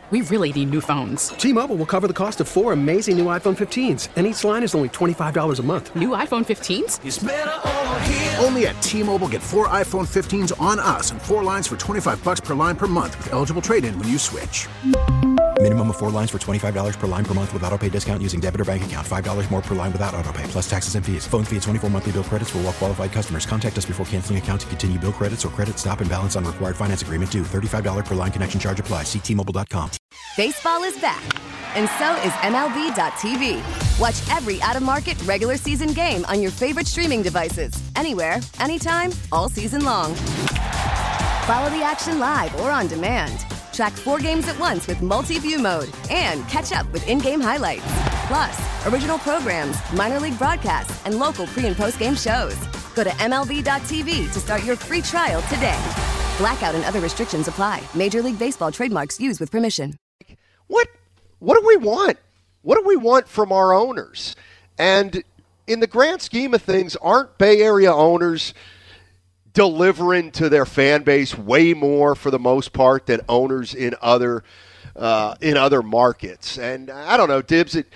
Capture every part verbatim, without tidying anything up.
We really need new phones. T-Mobile will cover the cost of four amazing new iPhone fifteens, and each line is only twenty-five dollars a month. New iPhone fifteens? It's better over here. Only at T-Mobile, get four iPhone fifteens on us and four lines for twenty-five dollars per line per month with eligible trade-in when you switch. Minimum of four lines for twenty-five dollars per line per month with autopay discount using debit or bank account. five dollars more per line without autopay, plus taxes and fees. Phone fee at twenty-four monthly bill credits for well-qualified customers. Contact us before canceling account to continue bill credits or credit stop and balance on required finance agreement due. thirty-five dollars per line connection charge applies. See T Mobile dot com. Baseball is back, and so is M L B dot T V. Watch every out-of-market regular season game on your favorite streaming devices. Anywhere, anytime, all season long. Follow the action live or on demand. Track four games at once with multi-view mode and catch up with in-game highlights. Plus, original programs, minor league broadcasts, and local pre- and post-game shows. Go to M L B dot T V to start your free trial today. Blackout and other restrictions apply. Major League Baseball trademarks used with permission. What what do we want? What do we want from our owners? And in the grand scheme of things, aren't Bay Area owners delivering to their fan base way more for the most part than owners in other uh, in other markets? And I don't know, Dibbs, it,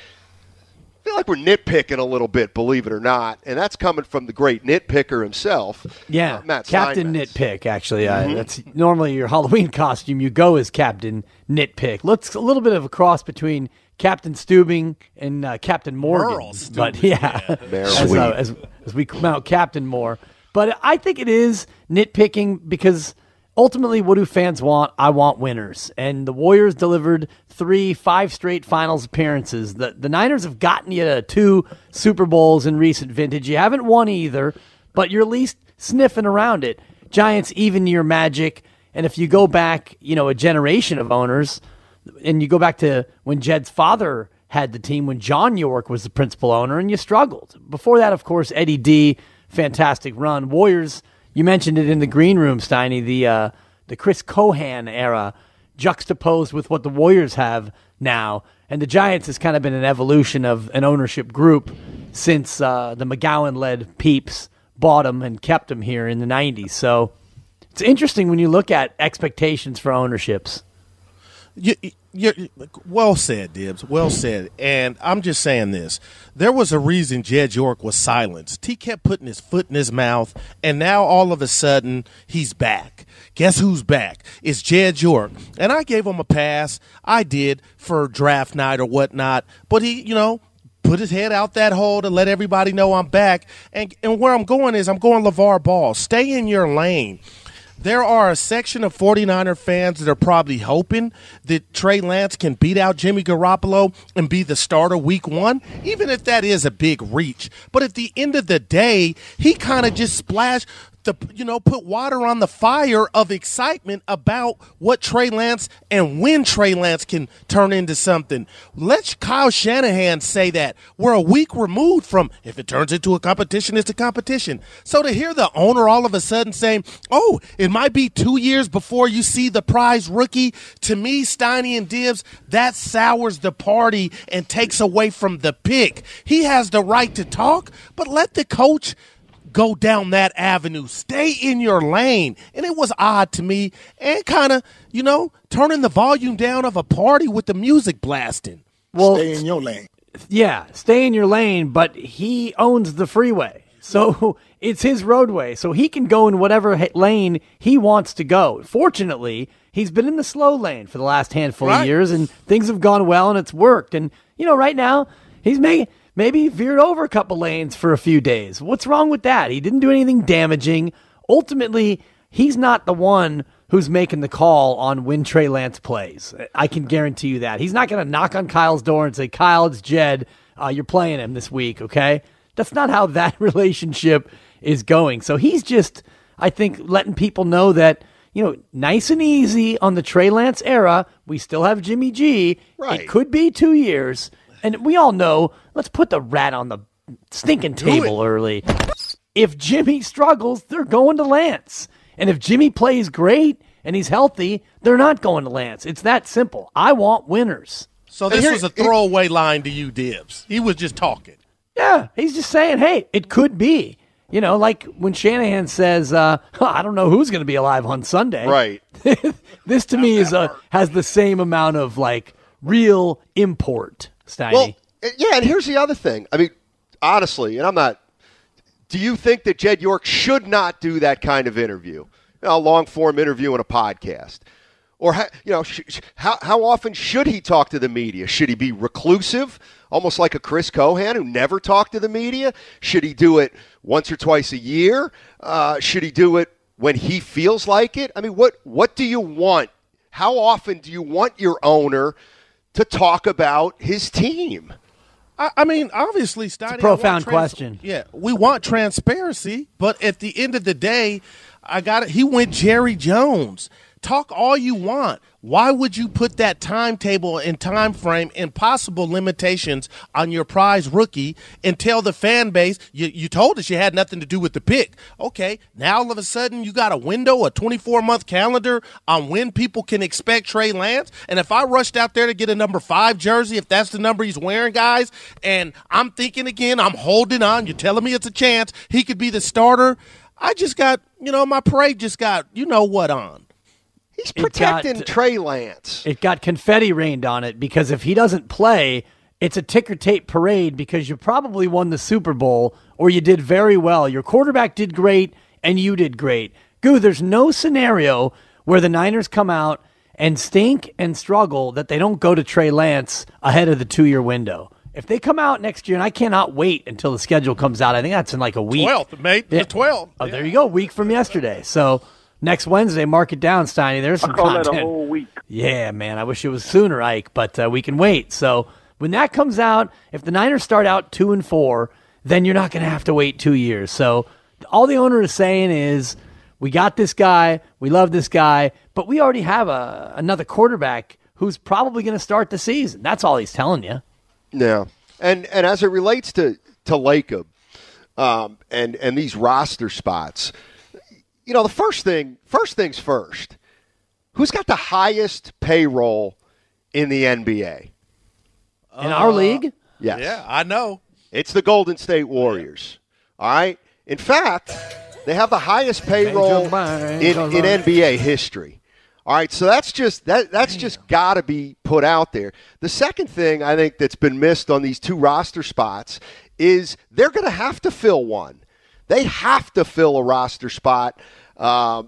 I feel like we're nitpicking a little bit, believe it or not, and that's coming from the great nitpicker himself. Yeah, uh, Matt Captain Steinmetz. Nitpick, actually. Uh, Mm-hmm. That's normally your Halloween costume. You go as Captain Nitpick. Looks a little bit of a cross between Captain Stubing and uh, Captain Morgan. Merle Stubing, but yeah, yeah. as, uh, as, as we come out Captain more. But I think it is nitpicking because ultimately, what do fans want? I want winners. And the Warriors delivered three, five straight finals appearances. The the Niners have gotten you to two Super Bowls in recent vintage. You haven't won either, but you're at least sniffing around it. Giants even year magic. And if you go back, you know, a generation of owners, and you go back to when Jed's father had the team, when John York was the principal owner, and you struggled. Before that, of course, Eddie D, fantastic run. Warriors, you mentioned it in the green room, Steiny, the uh, the Chris Cohan era juxtaposed with what the Warriors have now. And the Giants has kind of been an evolution of an ownership group since uh, the McGowan-led Peeps bought them and kept them here in the nineties. So it's interesting when you look at expectations for ownerships. You, you're, well said, Dibbs. Well said. And I'm just saying this. There was a reason Jed York was silenced. He kept putting his foot in his mouth, and now all of a sudden he's back. Guess who's back? It's Jed York. And I gave him a pass. I did for draft night or whatnot. But he, you know, put his head out that hole to let everybody know I'm back. And, and where I'm going is I'm going LeVar Ball. Stay in your lane. There are a section of 49er fans that are probably hoping that Trey Lance can beat out Jimmy Garoppolo and be the starter week one, even if that is a big reach. But at the end of the day, he kind of just splashed the, you know, put water on the fire of excitement about what Trey Lance and when Trey Lance can turn into something. Let Kyle Shanahan say that. We're a week removed from if it turns into a competition, it's a competition. So to hear the owner all of a sudden saying, oh, it might be two years before you see the prize rookie, to me, Steiny and Dibbs, that sours the party and takes away from the pick. He has the right to talk, but let the coach go down that avenue. Stay in your lane. And it was odd to me and kind of, you know, turning the volume down of a party with the music blasting. Well, Stay in your lane. Yeah, stay in your lane, but he owns the freeway. So it's his roadway. So he can go in whatever lane he wants to go. Fortunately, he's been in the slow lane for the last handful Right. of years, and things have gone well, and it's worked. And, you know, right now, he's making... Maybe he veered over a couple lanes for a few days. What's wrong with that? He didn't do anything damaging. Ultimately, he's not the one who's making the call on when Trey Lance plays. I can guarantee you that. He's not going to knock on Kyle's door and say, Kyle, it's Jed. Uh, you're playing him this week, okay? That's not how that relationship is going. So he's just, I think, letting people know that, you know, nice and easy on the Trey Lance era. We still have Jimmy G. Right. It could be two years. And we all know, let's put the rat on the stinking table early. If Jimmy struggles, they're going to Lance. And if Jimmy plays great and he's healthy, they're not going to Lance. It's that simple. I want winners. So this was a throwaway line to you, Dibbs. He was just talking. Yeah, he's just saying, hey, it could be. You know, like when Shanahan says, uh, I don't know who's going to be alive on Sunday. Right. This to me is a, has the same amount of like real import, Steiny. Well, yeah, and here's the other thing. I mean, honestly, and I'm not, do you think that Jed York should not do that kind of interview, a long-form interview on a podcast? Or, you know, sh- sh- how, how often should he talk to the media? Should he be reclusive, almost like a Chris Cohan who never talked to the media? Should he do it once or twice a year? Uh, should he do it when he feels like it? I mean, what what do you want? How often do you want your owner to talk about his team? I, I mean, obviously, Steiny, it's a profound I want trans- question. Yeah, we want transparency, but at the end of the day, I got it. He went Jerry Jones. Talk all you want. Why would you put that timetable and time frame and possible limitations on your prize rookie and tell the fan base, you, you told us you had nothing to do with the pick. Okay, now all of a sudden you got a window, a twenty-four-month calendar on when people can expect Trey Lance? And if I rushed out there to get a number five jersey, if that's the number he's wearing, guys, and I'm thinking again, I'm holding on, you're telling me it's a chance he could be the starter, I just got, you know, my parade just got, you know what, on. He's protecting got, Trey Lance. It got confetti rained on it because if he doesn't play, it's a ticker tape parade because you probably won the Super Bowl or you did very well. Your quarterback did great and you did great. Goo, there's no scenario where the Niners come out and stink and struggle that they don't go to Trey Lance ahead of the two-year window. If they come out next year, and I cannot wait until the schedule comes out, I think that's in like a week. twelfth, mate. Yeah. The twelfth. Oh, there you go. Week from yesterday. So next Wednesday, mark it down, Steiny. There's some I call content. that a whole week. Yeah, man. I wish it was sooner, Ike, but uh, we can wait. So when that comes out, if the Niners start out two and four, then you're not going to have to wait two years. So all the owner is saying is, we got this guy, we love this guy, but we already have a another quarterback who's probably going to start the season. That's all he's telling you. Yeah, and and as it relates to to Lacob, um, and and these roster spots. You know, the first thing, first things first, who's got the highest payroll in the N B A? In our league? Yes. Yeah, I know. It's the Golden State Warriors. All right? In fact, they have the highest payroll in, in N B A history. All right, so that's just that that's just got to be put out there. The second thing I think that's been missed on these two roster spots is they're going to have to fill one. They have to fill a roster spot um,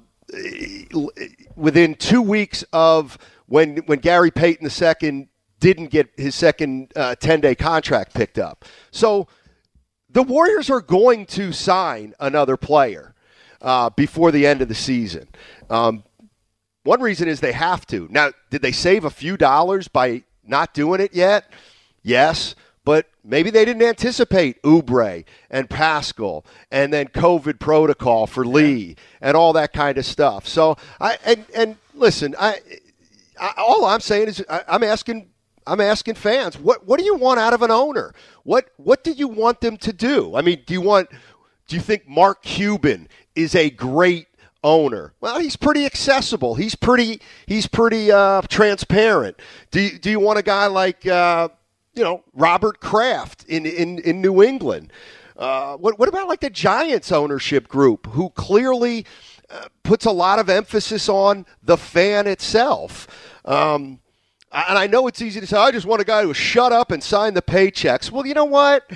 within two weeks of when when Gary Payton the second didn't get his second uh, ten-day contract picked up. So the Warriors are going to sign another player uh, before the end of the season. Um, one reason is they have to. Now, did they save a few dollars by not doing it yet? Yes. But maybe they didn't anticipate Oubre and Pascal and then COVID protocol for Lee and all that kind of stuff. So I and, and listen, I, I all I'm saying is I, I'm asking I'm asking fans, what what do you want out of an owner? What what do you want them to do? I mean, do you want do you think Mark Cuban is a great owner? Well, he's pretty accessible. He's pretty he's pretty uh, transparent. Do you, do you want a guy like uh, you know, Robert Kraft in, in, in New England? Uh, what, what about like the Giants ownership group who clearly uh, puts a lot of emphasis on the fan itself? Um, and I know it's easy to say, I just want a guy who will shut up and sign the paychecks. Well, you know what?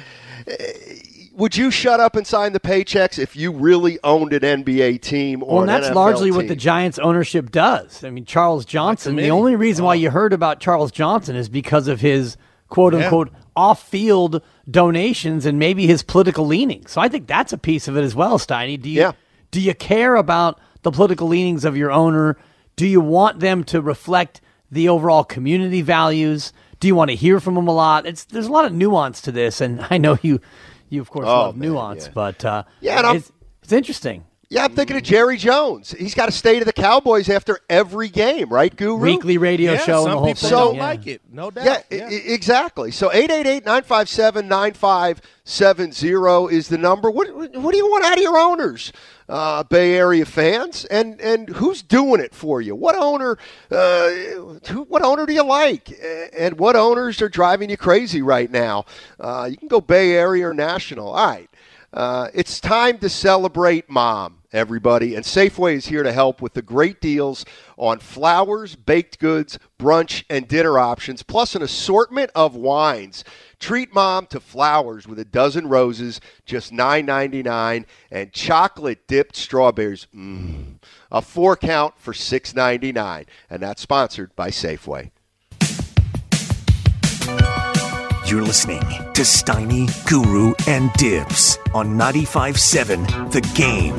Would you shut up and sign the paychecks if you really owned an N B A team or well, an and that's N F L largely team? what the Giants ownership does. I mean, Charles Johnson, the only reason why you heard about Charles Johnson is because of his quote-unquote yeah. off-field donations and maybe his political leanings. So I think that's a piece of it as well, Steiny. Do you, yeah. do you care about the political leanings of your owner? Do you want them to reflect the overall community values? Do you want to hear from them a lot? It's There's a lot of nuance to this, and I know you, you of course, oh, love man, nuance, yeah. but uh, yeah, it's, it's interesting. Yeah, I'm thinking of Jerry Jones. He's got to stay to the Cowboys after every game, right, Guru? Weekly radio yeah, show and the whole people thing. don't yeah. like it, no doubt. Yeah, yeah. I- exactly. So eight eight eight, nine five seven, nine five seven zero is the number. What what do you want out of your owners, uh, Bay Area fans? And and who's doing it for you? What owner? Uh, who, what owner do you like? And what owners are driving you crazy right now? Uh, you can go Bay Area or national. All right. Uh, it's time to celebrate Mom, everybody, and Safeway is here to help with the great deals on flowers, baked goods, brunch, and dinner options, plus an assortment of wines. Treat Mom to flowers with a dozen roses, just nine ninety-nine, and chocolate-dipped strawberries, mm, a four-count for six ninety-nine, and that's sponsored by Safeway. You're listening to Steiny, Guru, and Dibs on ninety-five seven The Game.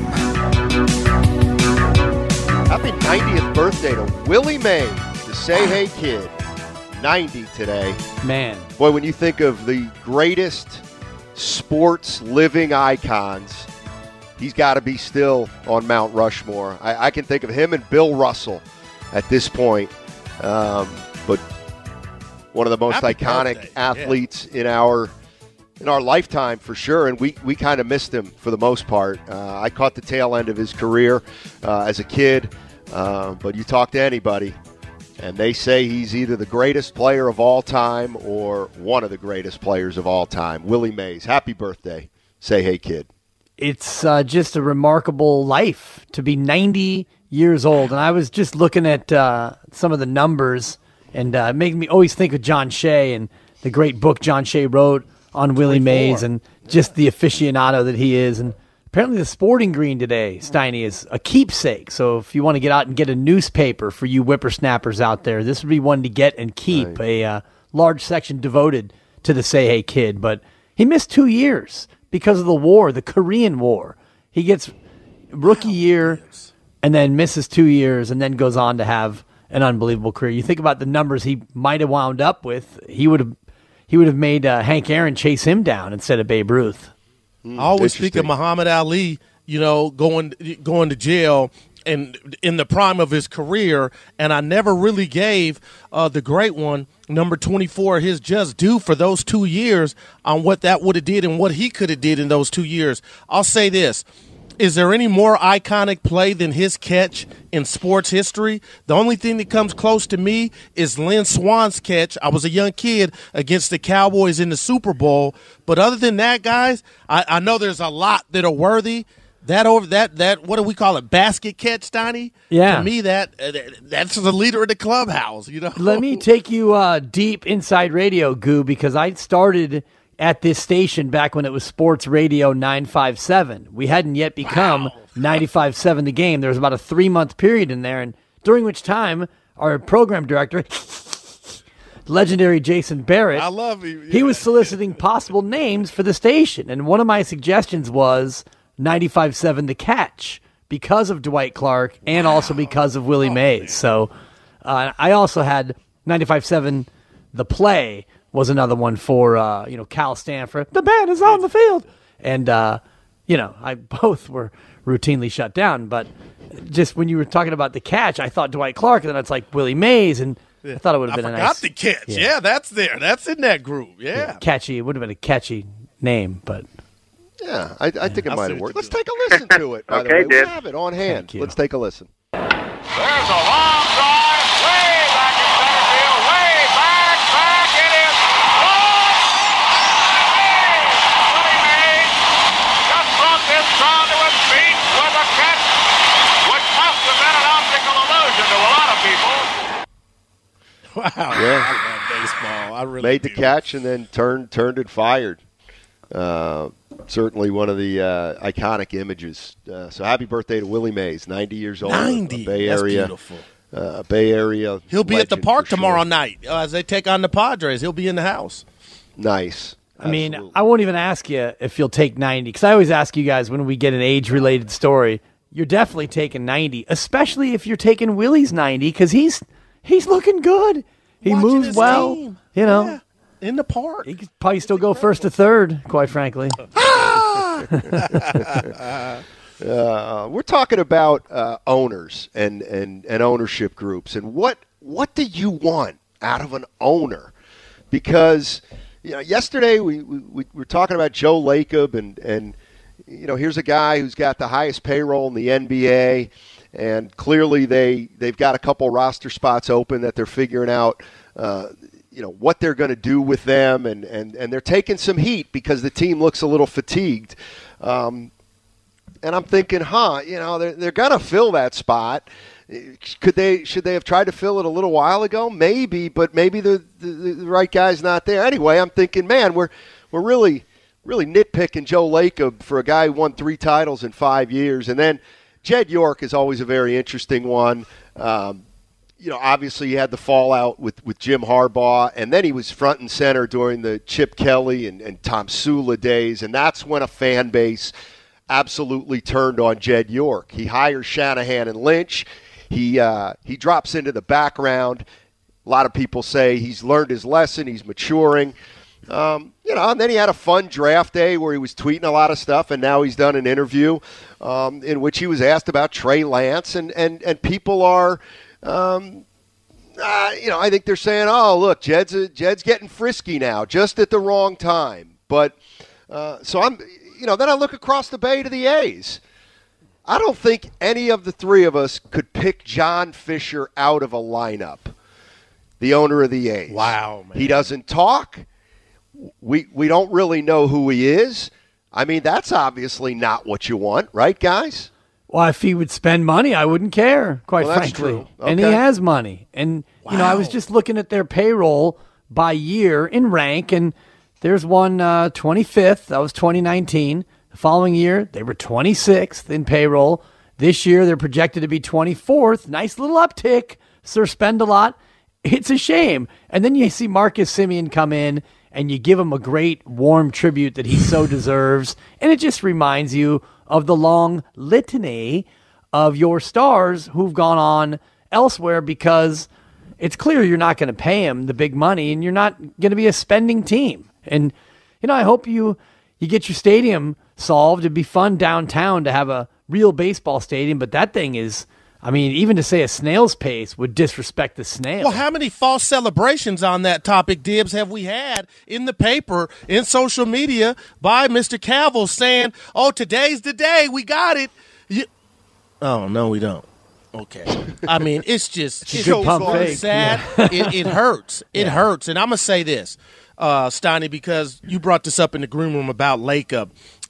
Happy ninetieth birthday to Willie Mays, the Say Hey Kid. ninety today. Man. Boy, when you think of the greatest sports living icons, he's got to be still on Mount Rushmore. I, I can think of him and Bill Russell at this point. Um, but one of the most Happy iconic birthday. athletes yeah. in our in our lifetime for sure, and we, we kind of missed him for the most part. Uh, I caught the tail end of his career uh, as a kid, uh, but you talk to anybody, and they say he's either the greatest player of all time or one of the greatest players of all time. Willie Mays, happy birthday. Say hey, kid. It's uh, just a remarkable life to be ninety years old. And I was just looking at uh, some of the numbers, and uh, it made me always think of John Shea and the great book John Shea wrote on Willie Mays and just the aficionado that he is. And apparently the Sporting Green today, Steiny, is a keepsake. So if you want to get out and get a newspaper for you whippersnappers out there, this would be one to get and keep, right. a uh, large section devoted to the Say Hey Kid. But he missed two years because of the war, the Korean War. He gets rookie year and then misses two years and then goes on to have an unbelievable career. You think about the numbers he might have wound up with, he would have he would have made uh, Hank Aaron chase him down instead of Babe Ruth. I always speak of Muhammad Ali, you know, going going to jail and in the prime of his career, and I never really gave uh, the great one, number twenty-four, his just due for those two years on what that would have did and what he could have did in those two years. I'll say this. Is there any more iconic play than his catch in sports history? The only thing that comes close to me is Lynn Swann's catch. I was a young kid against the Cowboys in the Super Bowl. But other than that, guys, I, I know there's a lot that are worthy. That over that that what do we call it? Basket catch, Steiny? Yeah. To me, that uh, that's the leader of the clubhouse. You know. Let me take you uh, deep inside radio, Goo, because I started at this station back when it was Sports Radio nine five seven. We hadn't yet become wow. ninety-five seven The Game. There was about a three-month period in there, and during which time our program director, legendary Jason Barrett, I love you. Yeah. He was soliciting possible names for the station, and one of my suggestions was ninety-five seven The Catch because of Dwight Clark and wow. also because of Willie oh, Mays. Man. So uh, I also had ninety-five seven The Play was another one for, uh, you know, Cal Stanford. The band is on the field. And, uh, you know, I both were routinely shut down. But just when you were talking about the catch, I thought Dwight Clark, and then it's like Willie Mays, and I thought it would have been I a nice. I forgot the catch. Yeah. yeah, that's there. That's in that group. Yeah. yeah catchy. It would have been a catchy name, but. Yeah, I, I yeah. think it I'll might have worked. Let's take a listen to it, by okay, the way. Did. We have it on hand. Let's take a listen. There's a long drive way back in center field. Way back, back. It is long. Willie Mays just brought this crowd to its feet with a catch, which must have been an optical illusion to a lot of people. Wow. Yeah. I love baseball. I really Made do. the catch and then turned, turned and fired. Uh, certainly one of the uh, iconic images. Uh, so happy birthday to Willie Mays, ninety years old. ninety. Bay That's Area. beautiful. Uh, Bay Area. He'll be at the park tomorrow sure. night uh, as they take on the Padres. He'll be in the house. Nice. I mean, Absolutely. I won't even ask you if you'll take ninety, because I always ask you guys when we get an age-related story, you're definitely taking ninety, especially if you're taking Willie's ninety, because he's he's looking good. He Watching moves his well. team. You know. Yeah. In the park. He could probably still go first to third, quite frankly. uh, we're talking about uh, owners and, and, and ownership groups, and what what do you want out of an owner? Because you know, yesterday we, we, we were talking about Joe Lacob, and, and you know, here's a guy who's got the highest payroll in the N B A, and clearly they, they've got a couple roster spots open that they're figuring out uh, you know, what they're going to do with them, and, and, and they're taking some heat because the team looks a little fatigued. Um, and I'm thinking, huh, you know, they're, they're going to fill that spot. Could they? Should they have tried to fill it a little while ago? Maybe, but maybe the, the, the right guy's not there. Anyway, I'm thinking, man, we're we're really really nitpicking Joe Lacob for a guy who won three titles in five years. And then Jed York is always a very interesting one. Um, you know, obviously he had the fallout with, with Jim Harbaugh, and then he was front and center during the Chip Kelly and, and Tom Sula days, and that's when a fan base absolutely turned on Jed York. He hires Shanahan and Lynch. He uh, he drops into the background. A lot of people say he's learned his lesson. He's maturing. Um, you know, and then he had a fun draft day where he was tweeting a lot of stuff, and now he's done an interview um, in which he was asked about Trey Lance, and, and, and people are, um, uh, you know, I think they're saying, oh, look, Jed's, a, Jed's getting frisky now, just at the wrong time. But uh, so I'm, you know, then I look across the bay to the A's. I don't think any of the three of us could pick John Fisher out of a lineup, the owner of the A's. Wow, man. He doesn't talk. We we don't really know who he is. I mean, that's obviously not what you want, right, guys? Well, if he would spend money, I wouldn't care, quite well, that's frankly. True. Okay. And he has money. And, wow. you know, I was just looking at their payroll by year in rank, and there's one uh, twenty-fifth. That was twenty nineteen. The following year, they were twenty-sixth in payroll. This year, they're projected to be twenty-fourth. Nice little uptick. Sir Spend a Lot. It's a shame. And then you see Marcus Semien come in, and you give him a great, warm tribute that he so deserves. And it just reminds you of the long litany of your stars who've gone on elsewhere, because it's clear you're not going to pay him the big money, and you're not going to be a spending team. And, you know, I hope you, you get your stadium solved. It'd be fun downtown to have a real baseball stadium, but that thing is, I mean, even to say a snail's pace would disrespect the snail. Well, how many false celebrations on that topic, Dibs, have we had in the paper, in social media, by Mister Cavill saying, oh, today's the day, we got it. You- oh, no, we don't. Okay. I mean, it's just it's it's good pump so fake. sad. Yeah. it, it hurts. It yeah. hurts. And I'm going to say this, uh, Steiny, because you brought this up in the green room about Lacob.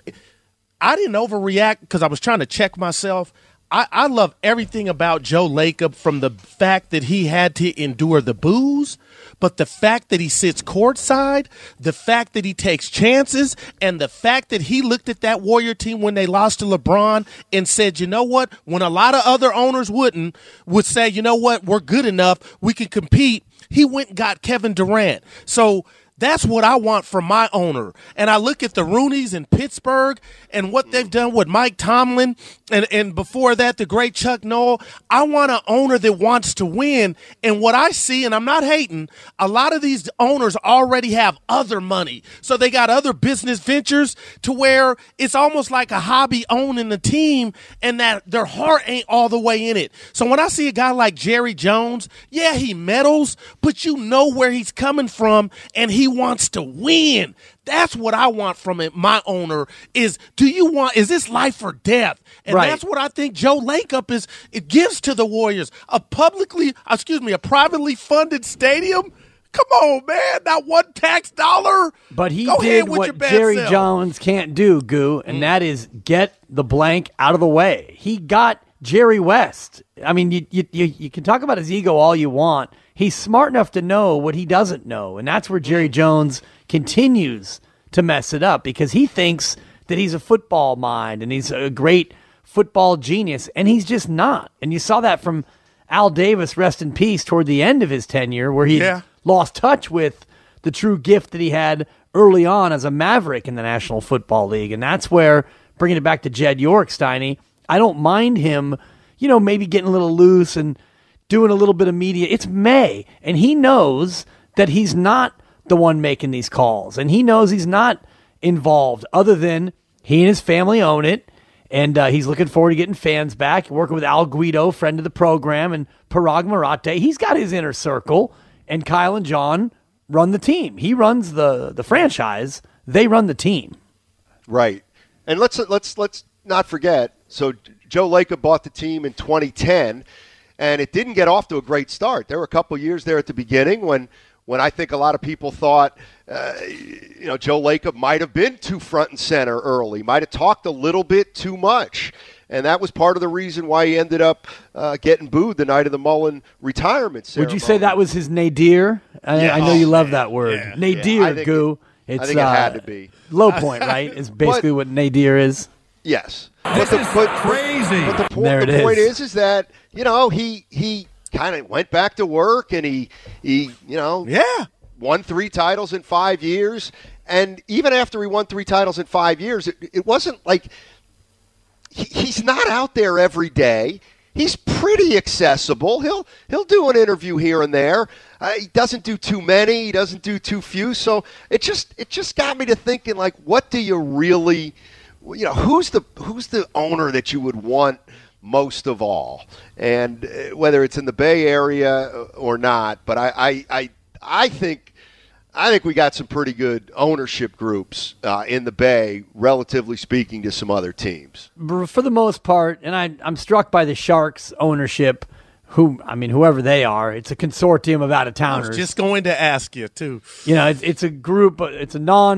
I didn't overreact because I was trying to check myself. I, I love everything about Joe Lacob, from the fact that he had to endure the booze, but the fact that he sits courtside, the fact that he takes chances, and the fact that he looked at that Warrior team when they lost to LeBron and said, you know what, when a lot of other owners wouldn't, would say, you know what, we're good enough, we can compete. He went and got Kevin Durant. So that's what I want from my owner. And I look at the Rooneys in Pittsburgh and what they've done with Mike Tomlin, and, and before that, the great Chuck Noll. I want an owner that wants to win. And what I see, and I'm not hating, a lot of these owners already have other money. So they got other business ventures to where it's almost like a hobby owning the team, and that their heart ain't all the way in it. So when I see a guy like Jerry Jones, yeah, he meddles, but you know where he's coming from, and he wants to win. That's what I want from it. My owner is, do you want, is this life or death? And right. that's what I think Joe Lacob is, it gives to the Warriors. A publicly, excuse me, a privately funded stadium? Come on, man, not one tax dollar. But he Go did what Jerry self. Jones can't do, Goo, and mm. that is get the blank out of the way. He got Jerry West. I mean, you, you, you, you can talk about his ego all you want. He's smart enough to know what he doesn't know, and that's where Jerry Jones continues to mess it up, because he thinks that he's a football mind and he's a great football genius, and he's just not. And you saw that from Al Davis, rest in peace, toward the end of his tenure, where he yeah. lost touch with the true gift that he had early on as a Maverick in the National Football League. And that's where, bringing it back to Jed York, Steiny, I don't mind him, you know, maybe getting a little loose and doing a little bit of media. It's May, and he knows that he's not the one making these calls, and he knows he's not involved, other than he and his family own it, and uh, he's looking forward to getting fans back, working with Al Guido, friend of the program, and Parag Marate. He's got his inner circle, and Kyle and John run the team. He runs the, the franchise. They run the team. Right. And let's let's let's not forget, so Joe Lacob bought the team in twenty ten, and it didn't get off to a great start. There were a couple years there at the beginning when when I think a lot of people thought, uh, you know, Joe Lacob might have been too front and center early, might have talked a little bit too much. And that was part of the reason why he ended up uh, getting booed the night of the Mullen retirement ceremony. Would you say that was his nadir? I, Yeah. I know you Oh, love man. that word. Yeah. Nadir, Yeah. I think Goo. it- It's, I think it uh, had to be. Low point, right? Is basically But- what nadir is. Yes. But the, but, crazy. But the, po- There the it point is. is, is that, you know, he he kind of went back to work and he, he you know, yeah. won three titles in five years. And even after he won three titles in five years, it, it wasn't like he, he's not out there every day. He's pretty accessible. He'll he'll do an interview here and there. Uh, he doesn't do too many. He doesn't do too few. So it just it just got me to thinking, like, what do you really, you know, who's the who's the owner that you would want most of all, and uh, whether it's in the Bay Area or not. But I I I, I think. I think we got some pretty good ownership groups uh, in the Bay, relatively speaking, to some other teams. For the most part, and I, I'm struck by the Sharks ownership, who, I mean, whoever they are, it's a consortium of I out-of-towners. was just going to ask you, too. You know, it's, it's a group, it's a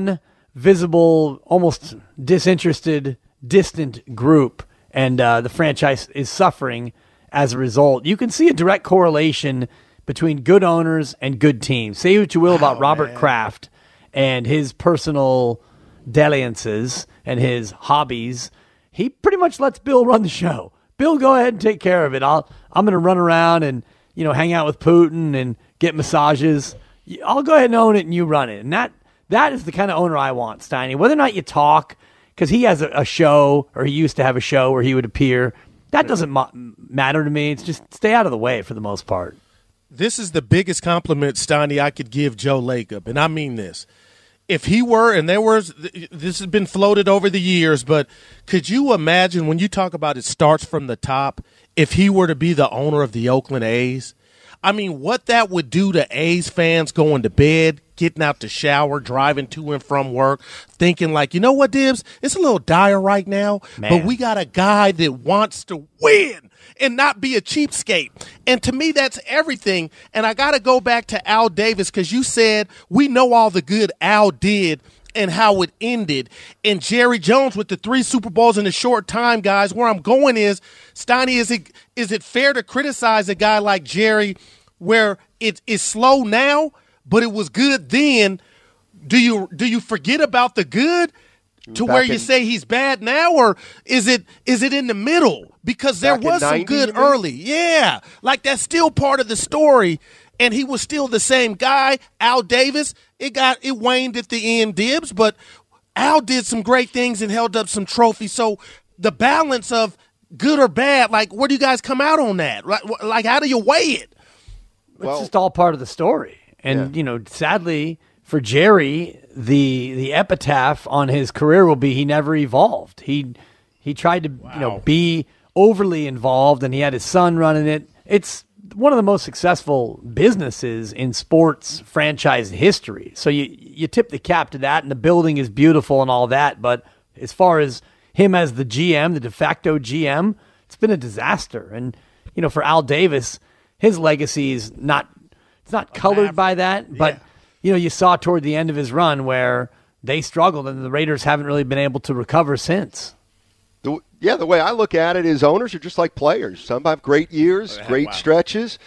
non-visible, almost disinterested, distant group, and uh, the franchise is suffering as a result. You can see a direct correlation between good owners and good teams. Say what you will about Robert Kraft and his personal dalliances and his hobbies. He pretty much lets Bill run the show. Bill, go ahead and take care of it. I'll, I'm going to run around and, you know, hang out with Putin and get massages. I'll go ahead and own it and you run it. And that that is the kind of owner I want, Steiny. Whether or not you talk, because he has a, a show, or he used to have a show where he would appear, that doesn't ma- matter to me. It's just stay out of the way for the most part. This is the biggest compliment, Steiny, I could give Joe Lacob, and I mean this. If he were, and there was, this has been floated over the years, but could you imagine when you talk about it starts from the top, if he were to be the owner of the Oakland A's? I mean, what that would do to A's fans going to bed, getting out to shower, driving to and from work, thinking like, you know what, Dibs, it's a little dire right now, Man. but we got a guy that wants to win and not be a cheapskate. And to me, that's everything. And I got to go back to Al Davis, because you said we know all the good Al did and how it ended. And Jerry Jones with the three Super Bowls in a short time, guys. Where I'm going is, Steiny, is it is it fair to criticize a guy like Jerry where it is slow now, but it was good then? Do you do you forget about the good to Back where you in- say he's bad now, or is it is it in the middle? Because there Back in was some ninety, good you mean? early. Yeah, like that's still part of the story. And he was still the same guy. Al Davis, it got it waned at the end, Dibs, but Al did some great things and held up some trophies. So the balance of good or bad, like where do you guys come out on that? Like, like how do you weigh it? It's just all part of the story. And, Yeah. you know, sadly for Jerry, the the epitaph on his career will be he never evolved. He he tried to, you know, be overly involved, and he had his son running it. It's one of the most successful businesses in sports franchise history. So you you tip the cap to that, and the building is beautiful and all that. But as far as him as the G M, the de facto G M, it's been a disaster. And, you know, for Al Davis, his legacy is not it's not colored by that. But, you know, you saw toward the end of his run where they struggled, and the Raiders haven't really been able to recover since. The, yeah, the way I look at it is owners are just like players. Some have great years, great wow. stretches.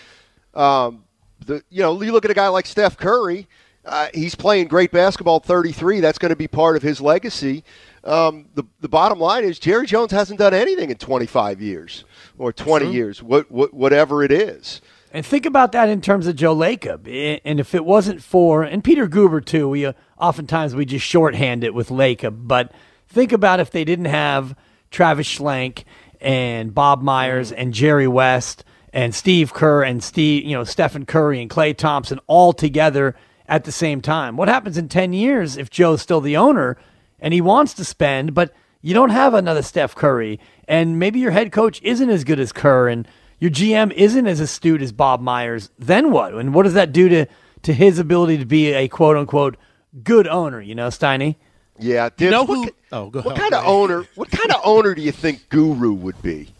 Um, the you know, you look at a guy like Steph Curry. Uh, he's playing great basketball at thirty-three. That's going to be part of his legacy. Um, the the bottom line is Jerry Jones hasn't done anything in twenty-five years or twenty True. years, what, what, whatever it is. And think about that in terms of Joe Lacob. I- And if it wasn't for, and Peter Guber too, we uh, oftentimes we just shorthand it with Lacob. But think about if they didn't have Travis Schlenk and Bob Myers and Jerry West and Steve Kerr and Steve, you know, Stephen Curry and Klay Thompson all together at the same time. What happens in ten years if Joe's still the owner and he wants to spend, but you don't have another Steph Curry, and maybe your head coach isn't as good as Kerr, and your G M isn't as astute as Bob Myers, then what? And what does that do to, to his ability to be a quote-unquote good owner, you know, Steiny? Yeah, You Dibs, know what, who? ki- Oh, go what ahead. kind of owner? What kind of owner do you think Guru would be?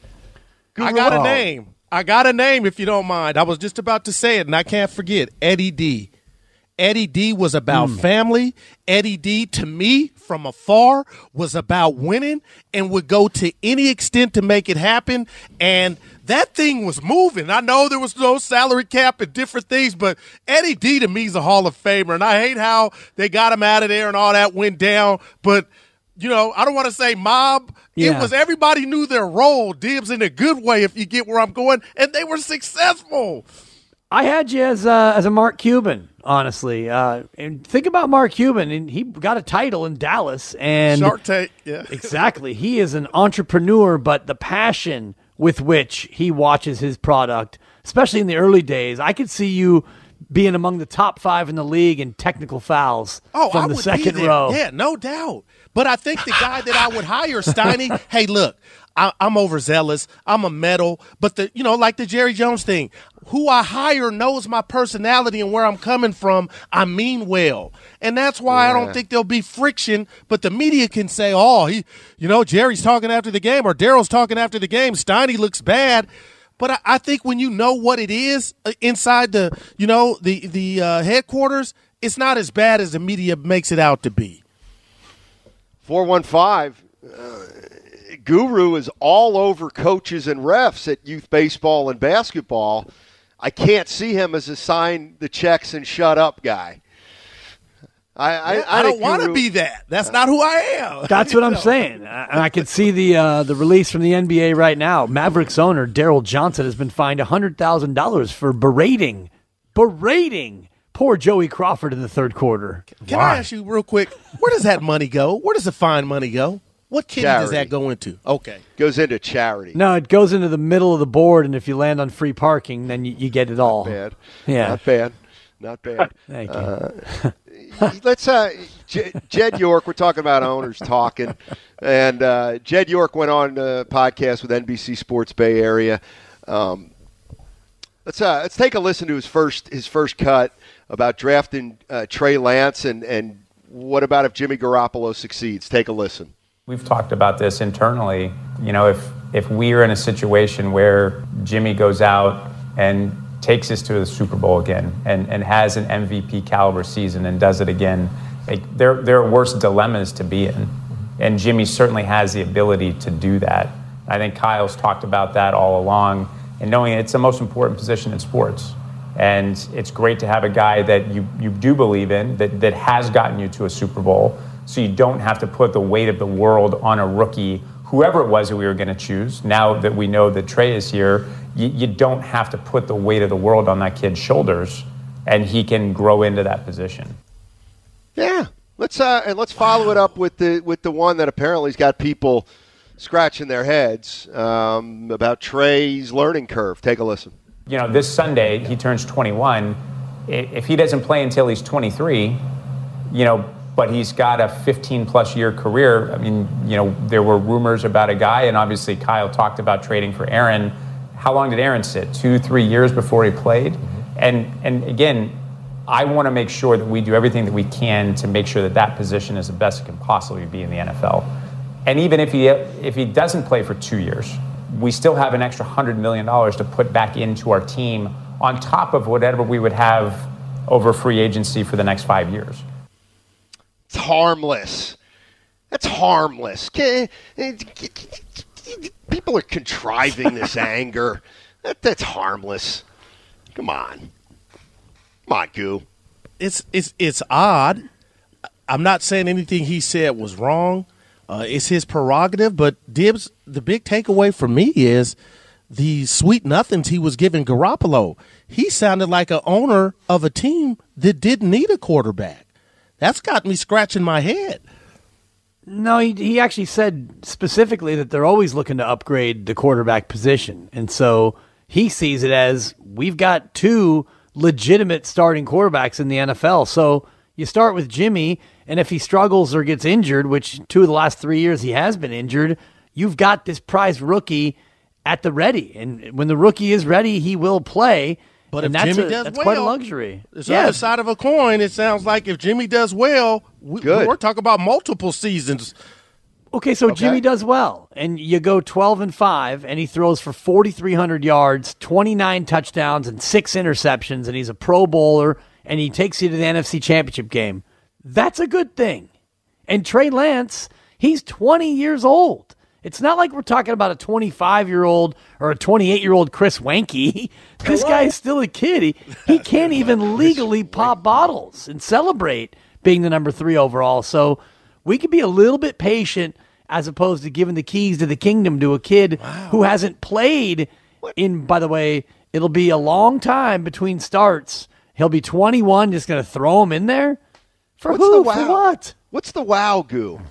I got a Oh. name. I got a name, if you don't mind. I was just about to say it, and I can't forget. Eddie D. Eddie D was about Mm. family. Eddie D, to me, from afar, was about winning and would go to any extent to make it happen. And that thing was moving. I know there was no salary cap and different things, but Eddie D to me is a Hall of Famer. And I hate how they got him out of there and all that went down. But, you know, I don't want to say mob. Yeah. It was everybody knew their role, Dibs, in a good way, if you get where I'm going. And they were successful. I had you as a, as a Mark Cuban, honestly. Uh, and think about Mark Cuban, and he got a title in Dallas. And Shark Tank, yeah. Exactly. He is an entrepreneur, but the passion with which he watches his product, especially in the early days, I could see you being among the top five in the league in technical fouls oh, from I the would second be there. row. Yeah, no doubt. But I think the guy that I would hire, Steiny, hey, look, I, I'm overzealous. I'm a metal. But, the you know, like the Jerry Jones thing, who I hire knows my personality and where I'm coming from. I mean well. And that's why yeah. I don't think there'll be friction. But the media can say, oh, he, you know, Jerry's talking after the game or Daryl's talking after the game. Steiny looks bad. But I, I think when you know what it is inside the, you know, the, the uh, headquarters, it's not as bad as the media makes it out to be. four one five, uh, Guru is all over coaches and refs at youth baseball and basketball. I can't see him as a sign the checks and shut up guy. I, I, yeah, I, I don't want to be that. That's not who I am. That's what I'm saying. And I could see the uh, the release from the N B A right now. Mavericks owner Daryl Johnson has been fined one hundred thousand dollars for berating, berating poor Joey Crawford in the third quarter. Can Why? I ask you real quick, where does that money go? Where does the fine money go? What kitty charity. Does that go into? Okay. Goes into charity. No, it goes into the middle of the board, and if you land on free parking, then you, you get it all. Not bad. Yeah. Not bad. Not bad. Thank you. Uh, let's, uh, J- Jed York, we're talking about owners talking, and uh, Jed York went on a podcast with N B C Sports Bay Area. Um, let's uh, let's take a listen to his first his first cut about drafting uh, Trey Lance, and, and what about if Jimmy Garoppolo succeeds? Take a listen. We've talked about this internally. You know, if if we are in a situation where Jimmy goes out and takes us to the Super Bowl again and, and has an M V P caliber season and does it again, like there there are worse dilemmas to be in. And Jimmy certainly has the ability to do that. I think Kyle's talked about that all along, and knowing it's the most important position in sports. And it's great to have a guy that you, you do believe in, that, that has gotten you to a Super Bowl, so you don't have to put the weight of the world on a rookie, whoever it was that we were going to choose. Now that we know that Trey is here, you, you don't have to put the weight of the world on that kid's shoulders, and he can grow into that position. Yeah, let's uh, and let's follow wow. it up with the with the one that apparently's got people scratching their heads um, about Trey's learning curve. Take a listen. You know, this Sunday he turns twenty-one. If he doesn't play until he's twenty-three, you know, but he's got a fifteen-plus year career. I mean, you know, there were rumors about a guy, and obviously Kyle talked about trading for Aaron. How long did Aaron sit? Two, three years before he played? And and again, I want to make sure that we do everything that we can to make sure that that position is the best it can possibly be in the N F L. And even if he if he doesn't play for two years, we still have an extra one hundred million dollars to put back into our team on top of whatever we would have over free agency for the next five years. It's harmless. That's harmless. People are contriving this anger. That, that's harmless. Come on. Come on, Goo. It's, it's, it's odd. I'm not saying anything he said was wrong. Uh, it's his prerogative, but Dibs, the big takeaway for me is the sweet nothings he was giving Garoppolo. He sounded like an owner of a team that didn't need a quarterback. That's got me scratching my head. No, he, he actually said specifically that they're always looking to upgrade the quarterback position. And so he sees it as we've got two legitimate starting quarterbacks in the N F L. So you start with Jimmy, and if he struggles or gets injured, which two of the last three years he has been injured, you've got this prized rookie at the ready. And when the rookie is ready, he will play. But and if that's Jimmy a, does that's well, quite a luxury. It's yeah. on the side of a coin. It sounds like if Jimmy does well, we, we're talking about multiple seasons. Okay, so okay. Jimmy does well, and you go twelve and five, and he throws for forty-three hundred yards, twenty-nine touchdowns, and six interceptions, and he's a Pro Bowler. and he takes you to the N F C Championship game, that's a good thing. And Trey Lance, he's twenty years old. It's not like we're talking about a twenty-five-year-old or a twenty-eight-year-old Chris Wenke. This guy is still a kid. He, he can't even legally pop bottles and celebrate being the number three overall. So we could be a little bit patient as opposed to giving the keys to the kingdom to a kid wow. who hasn't played in, by the way, it'll be a long time between starts. He'll be twenty-one, just going to throw him in there? For What's who? The wow? For what? What's the wow goo?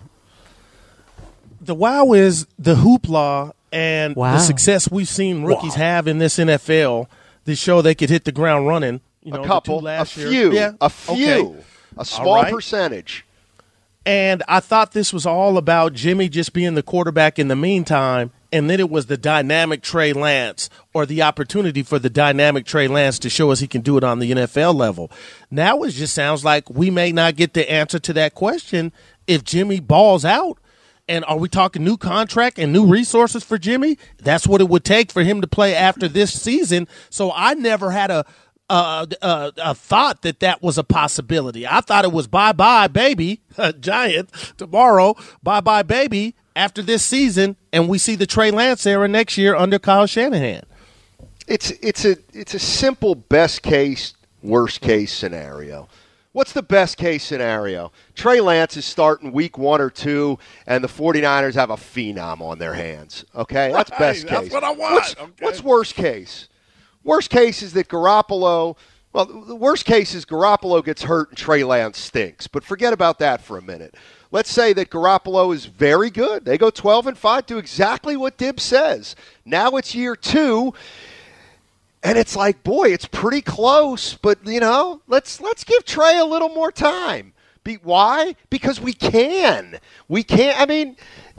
The wow is the hoopla and wow. the success we've seen rookies wow. have in this N F L to show they could hit the ground running. You know, a couple, last a year. few, yeah. a few, okay. a small right. percentage. And I thought this was all about Jimmy just being the quarterback in the meantime, and then it was the dynamic Trey Lance or the opportunity for the dynamic Trey Lance to show us he can do it on the N F L level. Now it just sounds like we may not get the answer to that question if Jimmy balls out. And are we talking new contract and new resources for Jimmy? That's what it would take for him to play after this season. So I never had a a, a, a thought that that was a possibility. I thought it was bye-bye, baby, Giant, tomorrow, bye-bye, baby, after this season, and we see the Trey Lance era next year under Kyle Shanahan. It's it's a it's a simple best case, worst case scenario. What's the best case scenario? Trey Lance is starting week one or two, and the 49ers have a phenom on their hands. Okay, that's best right, case. That's what I want. What's, okay. what's worst case? Worst case is that Garoppolo, well, the worst case is Garoppolo gets hurt and Trey Lance stinks. But forget about that for a minute. Let's say that Garoppolo is very good. They go twelve and five, do exactly what Dib says. Now it's year two. And it's like, boy, it's pretty close, but, you know, let's let's give Trey a little more time. Be, why? Because we can. We can. I mean,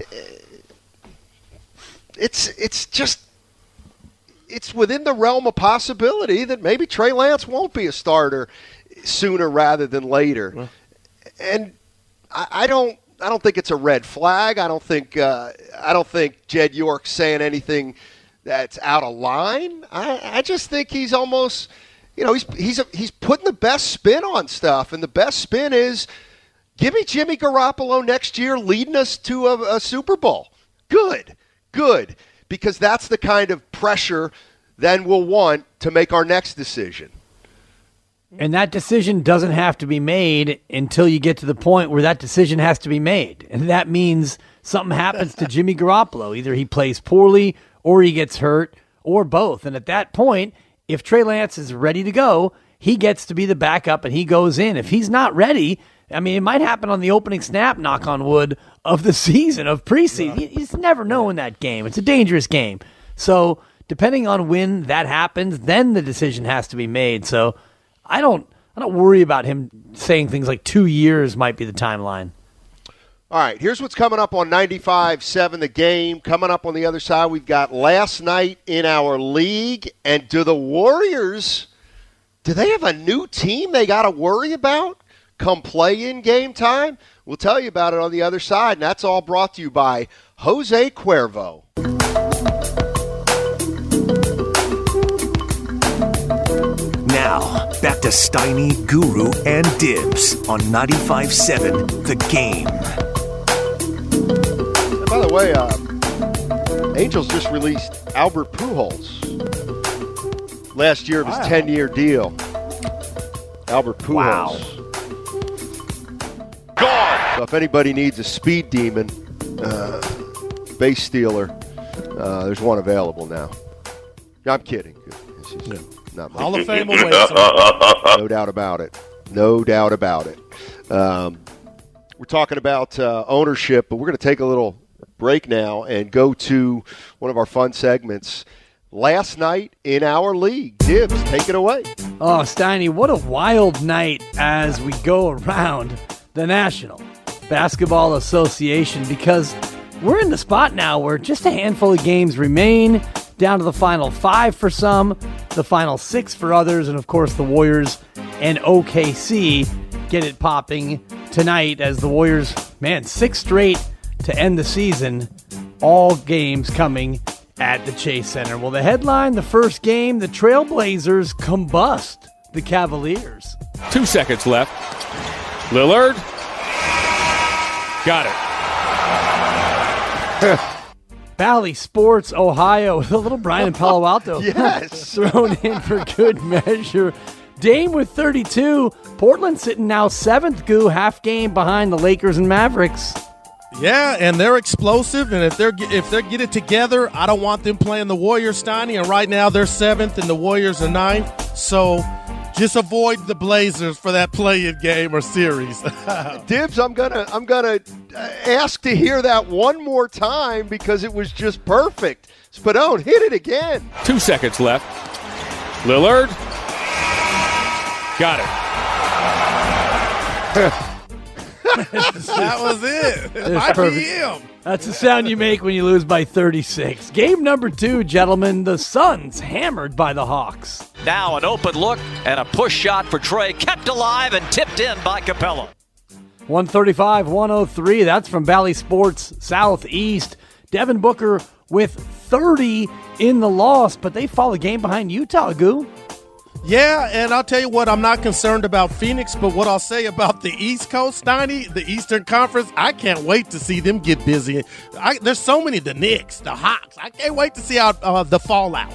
it's it's just, it's within the realm of possibility that maybe Trey Lance won't be a starter sooner rather than later. Well, and I, I don't I don't think it's a red flag. I don't think uh, I don't think Jed York's saying anything that's out of line. I, I just think he's almost, you know, he's he's a, he's putting the best spin on stuff, and the best spin is give me Jimmy Garoppolo next year leading us to a, a Super Bowl. Good, good, because that's the kind of pressure then we'll want to make our next decision. And that decision doesn't have to be made until you get to the point where that decision has to be made. And that means something happens to Jimmy Garoppolo. Either he plays poorly or he gets hurt, or both. And at that point, if Trey Lance is ready to go, he gets to be the backup and he goes in. If he's not ready, I mean, it might happen on the opening snap, knock on wood, of the season, of preseason. You just never know in that game. It's a dangerous game. So depending on when that happens, then the decision has to be made. So I don't I don't worry about him saying things like two years might be the timeline. All right, here's what's coming up on ninety-five seven The Game. Coming up on the other side, we've got last night in our league. And do the Warriors, do they have a new team they got to worry about come play in game time? We'll tell you about it on the other side. And that's all brought to you by Jose Cuervo. Now, back to Steiny, Guru, and Dibs on ninety-five seven The Game. By the way, uh, Angels just released Albert Pujols. Last year of his wow. ten-year deal. Albert Pujols. Wow. Gone. So if anybody needs a speed demon, uh, base stealer, uh, there's one available now. I'm kidding. This is yeah. not Hall of Fame awaits. No doubt about it. No doubt about it. Um, we're talking about uh, ownership, but we're going to take a little break now and go to one of our fun segments. Last night in our league. Dibs, take it away. Oh, Steiny, what a wild night as we go around the National Basketball Association, because we're in the spot now where just a handful of games remain, down to the final five for some, the final six for others, and of course the Warriors and O K C get it popping tonight as the Warriors, man, six straight to end the season, all games coming at the Chase Center. Well, the headline, the first game, the Trailblazers combust the Cavaliers. Two seconds left. Lillard. Got it. Bally Sports, Ohio, with a little Brian in Palo Alto. Yes. Thrown in for good measure. Dame with thirty-two. Portland sitting now seventh, Goo, half game behind the Lakers and Mavericks. Yeah, and they're explosive, and if they're if they get it together, I don't want them playing the Warriors, Steiny, and right now they're seventh and the Warriors are ninth. So just avoid the Blazers for that play-in game or series. Dibs, I'm gonna I'm gonna ask to hear that one more time because it was just perfect. Spadone, hit it again. Two seconds left. Lillard. Got it. That was it. It might be him. That's the sound you make when you lose by thirty-six. Game number two, gentlemen. The Suns hammered by the Hawks. Now an open look and a push shot for Trey, kept alive and tipped in by Capella. one thirty-five one oh three. That's from Bally Sports Southeast. Devin Booker with thirty in the loss, but they fall a game behind Utah, Goo. Yeah, and I'll tell you what, I'm not concerned about Phoenix, but what I'll say about the East Coast, Steiny, the Eastern Conference, I can't wait to see them get busy. I, there's so many, the Knicks, the Hawks. I can't wait to see how uh, the fallout.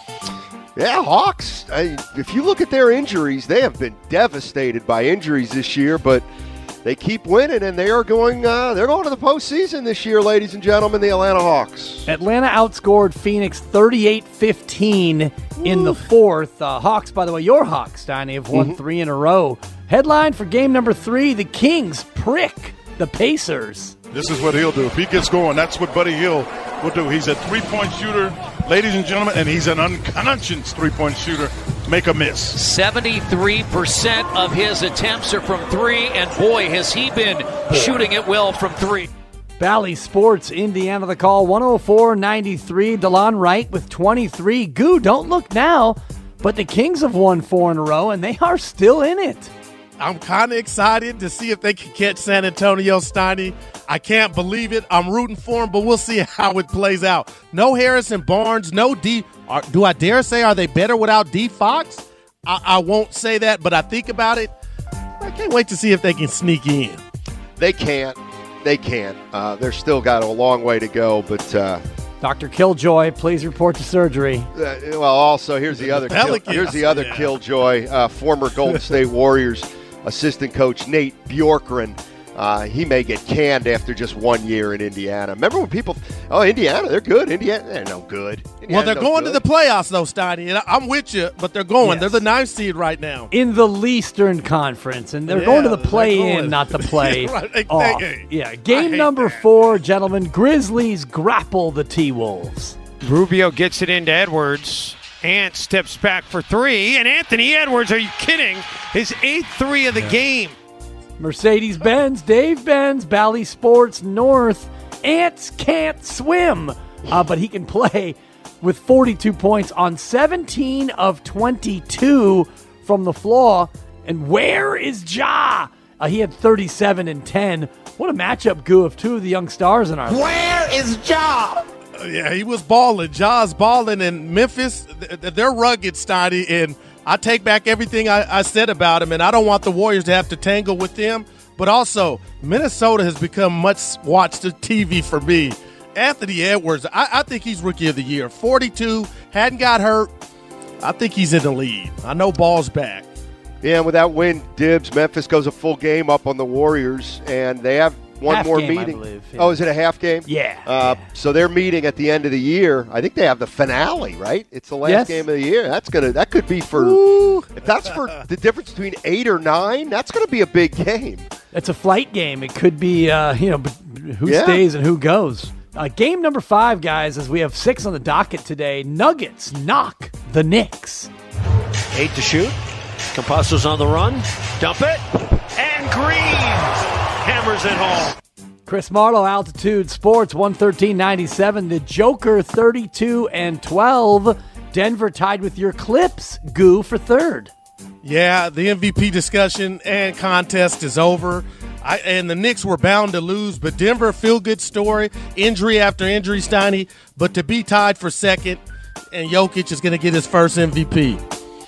Yeah, Hawks, I, if you look at their injuries, they have been devastated by injuries this year, but they keep winning, and they are going uh, they're going to the postseason this year, ladies and gentlemen, the Atlanta Hawks. Atlanta outscored Phoenix thirty-eight fifteen in the fourth. Uh, Hawks, by the way, your Hawks, Steiny, have won mm-hmm. three in a row. Headline for game number three, the Kings prick the Pacers. This is what he'll do. If he gets going, that's what Buddy Hield will do. He's a three-point shooter, ladies and gentlemen, and he's an unconscious three-point shooter. Make a miss. seventy-three percent of his attempts are from three, and boy, has he been shooting it well from three. Bally Sports, Indiana, the call, one oh four ninety-three. DeLon Wright with twenty-three. Goo, don't look now, but the Kings have won four in a row, and they are still in it. I'm kind of excited to see if they can catch San Antonio, Steiny. I can't believe it. I'm rooting for them, but we'll see how it plays out. No Harrison Barnes, no D. Are, do I dare say, are they better without D. Fox? I, I won't say that, but I think about it. I can't wait to see if they can sneak in. They can't. They can't. Uh, they're still got a long way to go, but uh, Doctor Killjoy, please report to surgery. Uh, well, also here's the other. Kill, here's the other yeah. Killjoy, uh, former Golden State Warriors assistant coach Nate Bjorkgren. Uh, he may get canned after just one year in Indiana. Remember when people, oh, Indiana, they're good. Indiana, they're no good. Indiana's well, they're no going good. to the playoffs, though, Steiny. And I'm with you, but they're going. Yes. They're the ninth seed right now. In the Leastern Conference, and they're yeah, going to the play-in, not the play right. off. Yeah, game number that. four, gentlemen. Grizzlies grapple the T-Wolves. Rubio gets it into Edwards. Ant steps back for three, and Anthony Edwards, are you kidding? His eighth three of the yeah. game. Mercedes-Benz, Dave Benz, Bally Sports North. Ants can't swim, uh, but he can play with forty-two points on seventeen of twenty-two from the floor. And where is Ja? Uh, he had thirty-seven and ten. What a matchup, Goo, of two of the young stars in our Where is Ja? Uh, yeah, he was balling. Ja's balling in Memphis. They're rugged, Steiny, and I take back everything I, I said about him, and I don't want the Warriors to have to tangle with them. But also, Minnesota has become much watched T V for me. Anthony Edwards, I, I think he's Rookie of the Year. forty-two, hadn't got hurt. I think he's in the lead. I know Ball's back. Yeah, and with that win, Dibs, Memphis goes a full game up on the Warriors, and they have one half more game, meeting. I believe, yeah. Oh, is it a half game? Yeah, uh, yeah. So they're meeting at the end of the year. I think they have the finale, right? It's the last yes. game of the year. That's gonna. That could be for. Ooh. If that's for the difference between eight or nine, that's going to be a big game. It's a flight game. It could be, uh, you know, who yeah. stays and who goes. Uh, game number five, guys, as we have six on the docket today. Nuggets knock the Knicks. Eight to shoot. Campazzo's on the run. Dump it. And Green hammers it home. Chris Marlowe, Altitude Sports, one thirteen ninety-seven. The Joker, thirty-two and twelve. Denver tied with your Clips, Goo, for third. Yeah, the M V P discussion and contest is over. I, and the Knicks were bound to lose, but Denver, feel-good story, injury after injury, Steiny. But to be tied for second, and Jokic is going to get his first M V P.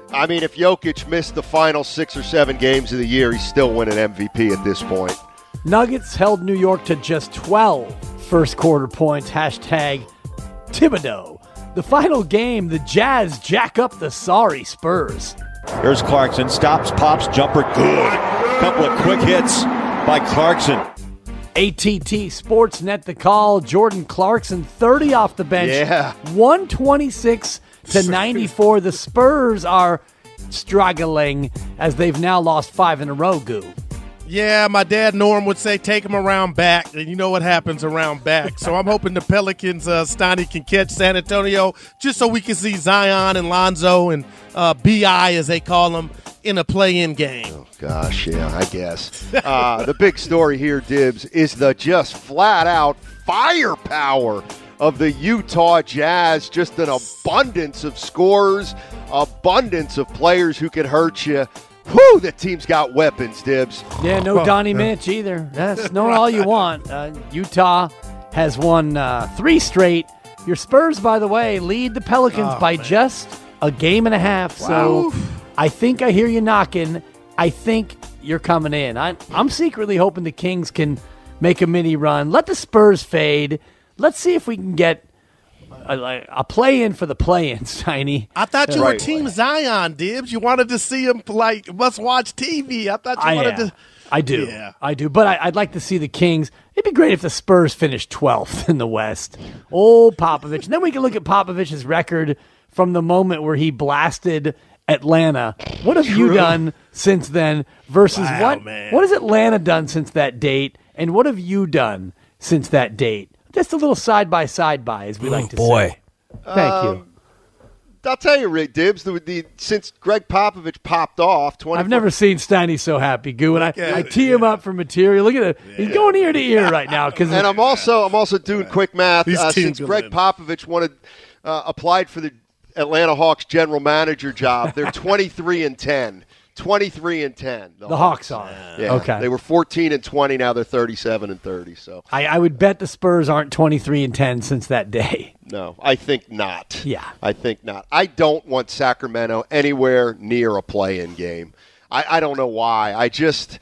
I mean, if Jokic missed the final six or seven games of the year, he's still winning M V P at this point. Nuggets held New York to just twelve first quarter points. Hashtag Thibodeau. The final game, the Jazz jack up the sorry Spurs. Here's Clarkson. Stops, pops, jumper. Good. Couple of quick hits by Clarkson. A T T Sportsnet the call. Jordan Clarkson, thirty off the bench. Yeah. one twenty-six to ninety-four. The Spurs are struggling as they've now lost five in a row, Goo. Yeah, my dad Norm would say take him around back, and you know what happens around back. So I'm hoping the Pelicans, uh, Steiny, can catch San Antonio just so we can see Zion and Lonzo and uh, B I, as they call them, in a play-in game. Oh, gosh, yeah, I guess. Uh, the big story here, Dibs, is the just flat-out firepower of the Utah Jazz. Just an abundance of scorers, abundance of players who can hurt you. Whew, the team's got weapons, Dibs. Yeah, no Donnie Mitch either. That's not all you want. Uh, Utah has won uh, three straight. Your Spurs, by the way, lead the Pelicans oh, by man. just a game and a half. Wow. So I think I hear you knocking. I think you're coming in. I, I'm secretly hoping the Kings can make a mini run. Let the Spurs fade. Let's see if we can get a, a play-in for the play-in, Steiny. I thought you Right. were Team Zion, Dibs. You wanted to see him like must-watch T V. I thought you I wanted am. to. I do. Yeah. I do. But I, I'd like to see the Kings. It'd be great if the Spurs finished twelfth in the West. Old Popovich. And then we can look at Popovich's record from the moment where he blasted Atlanta. What have you done since then versus Wow, what, man. what has Atlanta done since that date? And what have you done since that date? Just a little side-by-side by, as we like to boy. say. Thank you. Um, I'll tell you, Rick Dibs, the, the, since Greg Popovich popped off, twenty. I've never seen Steiny so happy, Goo, and I, Okay. I tee him up for material. Look at it; he's going ear to ear right now. Because And I'm also I'm also doing quick math. These Uh, teams since are Greg in. Popovich wanted uh, applied for the Atlanta Hawks general manager job, they're twenty-three and ten. twenty-three and ten. the Hawks are Yeah. okay. They were fourteen and twenty. Now they're thirty-seven and thirty. So I, I would bet the Spurs aren't twenty-three and ten since that day. no, I think not. Yeah. I think not. I don't want Sacramento anywhere near a play-in game. I, I don't know why. I just,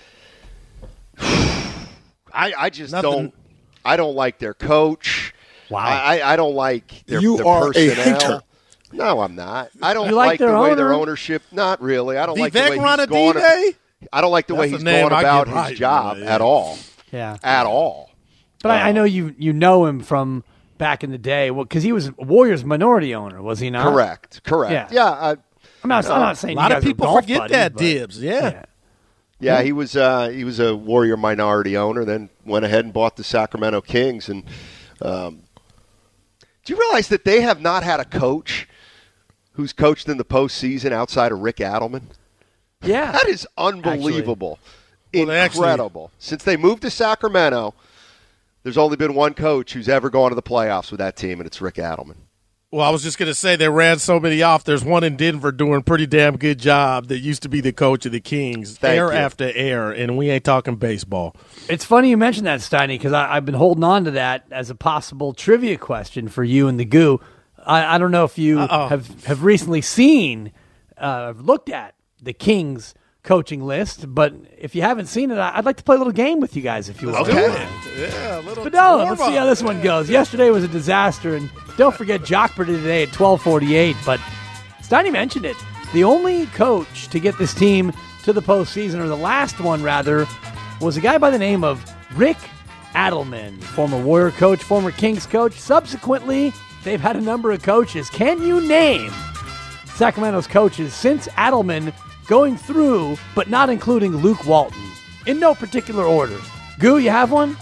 I, I just Nothing- don't. I don't like their coach. Wow. I, I, I don't like their, You their are a personnel. hater. No, I'm not. I don't You like like, their the way their owner? ownership. Not really. I don't like Vivek the way he's going. Ranadive? I don't like the way That's he's a name going I about get his right, job yeah. at all. Yeah, At all. but I, I know you you know him from back in the day. Well, because he was Warriors minority owner, was he not? Correct. Correct. Yeah. Yeah. I, I'm not. No. I'm not A saying lot you of guys are people golf forget buddies, that, but- Dibs. Yeah. Yeah, he was uh, he was a Warrior minority owner, then went ahead and bought the Sacramento Kings. And um, do you realize that they have not had a coach who's coached in the postseason outside of Rick Adelman? Yeah, That is unbelievable, Well, they actually- incredible. Since they moved to Sacramento, there's only been one coach who's ever gone to the playoffs with that team, and it's Rick Adelman. Well, I was just going to say they ran so many off. There's one in Denver doing a pretty damn good job that used to be the coach of the Kings, Thank air you. after air, and we ain't talking baseball. It's funny you mentioned that, Steiny, because I've been holding on to that as a possible trivia question for you and the Goo. I, I don't know if you Uh-oh. have, have recently seen, uh, looked at the Kings coaching list, but if you haven't seen it, I- I'd like to play a little game with you guys if you want. Okay. Yeah, a little But no, let's warm-up. see how this one goes. Yesterday was a disaster, and don't forget Jockford today at twelve forty-eight. But Steiny mentioned it. The only coach to get this team to the postseason, or the last one rather, was a guy by the name of Rick Adelman, former Warrior coach, former Kings coach. Subsequently, they've had a number of coaches. Can you name Sacramento's coaches since Adelman, going through, but not including Luke Walton? In no particular order. Goo, you have one?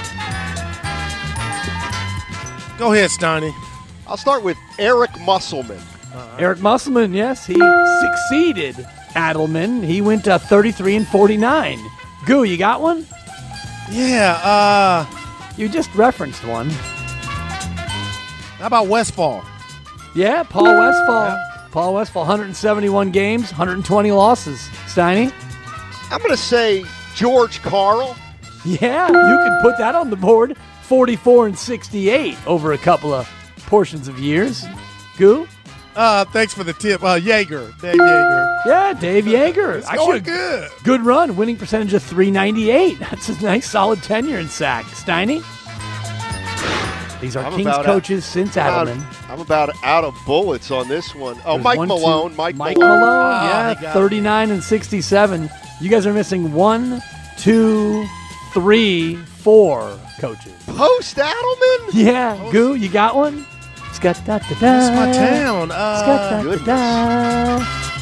Go ahead, Steiny. I'll start with Eric Musselman. Eric Musselman, yes, he succeeded Adelman. He went uh, thirty-three and forty-nine. Goo, you got one? Yeah, uh, You just referenced one. how about Westfall? Yeah, Paul Westphal. Paul Westphal, one hundred seventy-one games, one hundred twenty losses. Steiny? I'm going to say George Carl. Yeah, you can put that on the board. forty-four and sixty-eight over a couple of portions of years. Goo? Uh, thanks for the tip. Uh, Yeager. Dave Yeager. Yeah, Dave Yeager. It's going good. Good run. Winning percentage of three ninety-eight. That's a nice, solid tenure in sack. Steiny? These are I'm Kings about coaches out, since I'm Adelman. About, I'm about out of bullets on this one. Oh, There's Mike one, two- Malone. Mike, Mike Malone. Malone, Ah, yeah, thirty-nine and sixty-seven. You guys are missing one, two, three, four coaches. Post Adelman? Yeah, Goo, you got one? Scott da da da. That's my town. Uh, Scott da da da.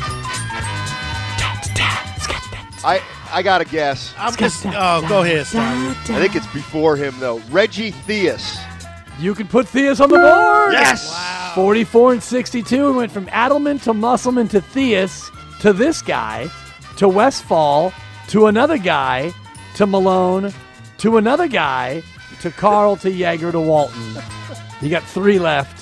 I I got to guess. I'm just. Oh, go ahead, Steiny. I think it's before him though. Reggie Theus. You can put Theus on the board. Yes. Wow. forty-four and sixty-two. We went from Adelman to Musselman to Theus to this guy to Westfall to another guy to Malone to another guy to Carl to Yeager to Walton. You got three left.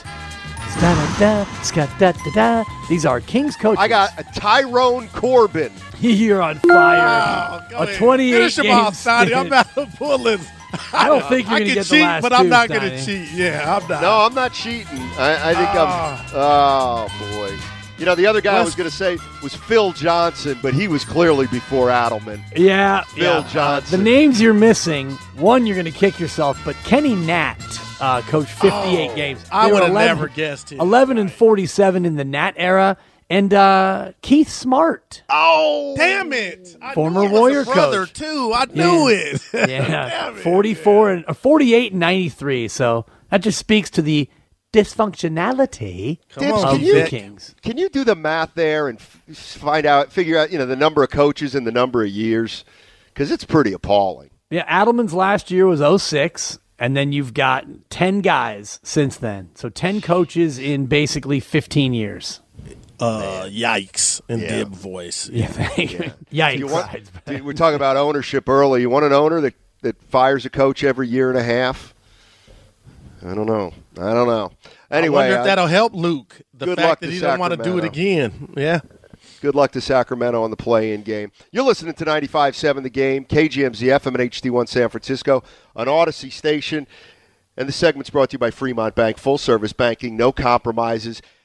Da-da-da, These are Kings coaches. I got a Tyrone Corbin. You're on fire. Oh, go a ahead. twenty-eight Finish him game off, Steiny. stint. I'm out of bullets. I don't think you're I going to can get the cheat, last but I'm two, not going to Steiny. cheat. Yeah, I'm not. No, I'm not cheating. I, I think I'm. Oh boy. You know, the other guy I was going to say was Phil Johnson, but he was clearly before Adelman. Yeah, Phil yeah. Johnson. The names you're missing, one, you're going to kick yourself, but Kenny Nat uh, coached fifty-eight Oh, games. I They were would have eleven never guessed it. eleven and forty-seven in the Nat era. And uh, Keith Smart. Oh, damn it! I Former knew it was Warrior a brother coach. too. I knew Yeah. it. Yeah, Damn it. forty-four and uh, forty-eight and ninety-three. So that just speaks to the dysfunctionality Dibs, of can you, the Kings. Can you do the math there and f- find out, figure out, you know, the number of coaches and the number of years? Because it's pretty appalling. Yeah, Adelman's last year was oh six, and then you've got ten guys since then. So ten coaches in basically fifteen years. Uh, yikes! In Yeah. Dib voice. Yeah, thank you. Yeah. Yikes. You want, dude, we're talking about ownership early. You want an owner that, that fires a coach every year and a half? I don't know. I don't know. Anyway, I wonder if I- that'll help Luke. The good fact luck that to he doesn't want to do it Sacramento. again. Yeah. Good luck to Sacramento on the play-in game. You're listening to ninety-five seven The Game, K G M Z F M and H D one San Francisco, an Odyssey station. And the segment's brought to you by Fremont Bank. Full-service banking, no compromises.